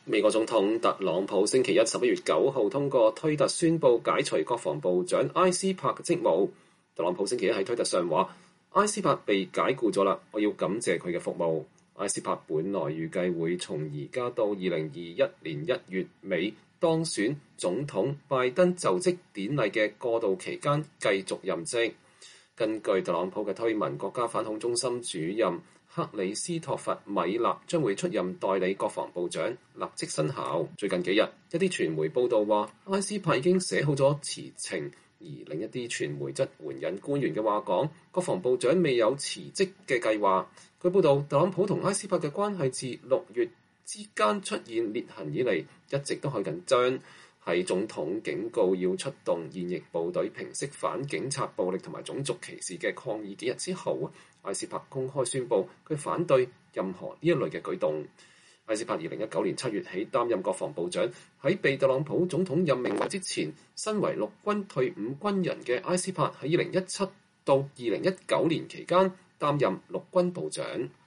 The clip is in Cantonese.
美國總統特朗普星期一11月9號通過推特宣布解除國防部長埃斯珀嘅職務。特朗普星期一喺推特上話：埃斯珀被解僱咗啦，我要感謝佢嘅服務。埃斯珀本來預計會從而家到2021年1月尾當選總統拜登就職典禮嘅過渡期間繼續任職。根據特朗普嘅推文，國家反恐中心主任克里斯托弗米納將會出任代理國防部長，立即生效。最近幾日，一啲傳媒報道話，埃斯珀已經寫好咗辭呈，而另一啲傳媒則援引官員嘅話講，國防部長未有辭職嘅計劃。據報道，特朗普同埃斯珀嘅關係自6月之間出現裂痕以嚟，一直都好緊張。喺總統警告要出動現役部隊平息反警察暴力同埋種族歧視嘅抗議幾日之後，埃斯珀公開宣布佢反對任何呢一類嘅舉動。埃斯珀2019年7月起擔任國防部長，喺被特朗普總統任命為之前，身為陸軍退伍軍人嘅埃斯珀喺2017到2019年期間擔任陸軍部長。